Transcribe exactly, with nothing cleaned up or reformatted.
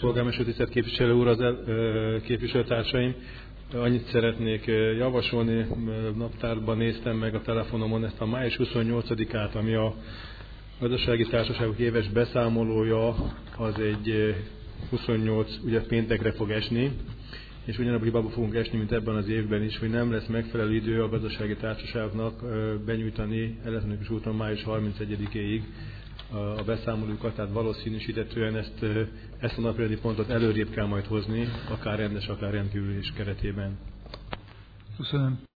polgármester, tisztelt képviselő úr, az el, képviselőtársaim. Annyit szeretnék javasolni, naptárban néztem meg a telefonomon ezt a május huszonnyolcadikát, ami a gazdasági társaságok éves beszámolója, az egy huszonnyolc, ugye péntekre fog esni, és ugyanabban a hibába fogunk esni, mint ebben az évben is, hogy nem lesz megfelelő idő a gazdasági társaságoknak benyújtani elektronikus úton május harmincegyedikéig a beszámolókat, tehát valószínűsítetően ezt, ezt a napirendi pontot előrébb kell majd hozni, akár rendes, akár rendkívüli is keretében. Köszönöm.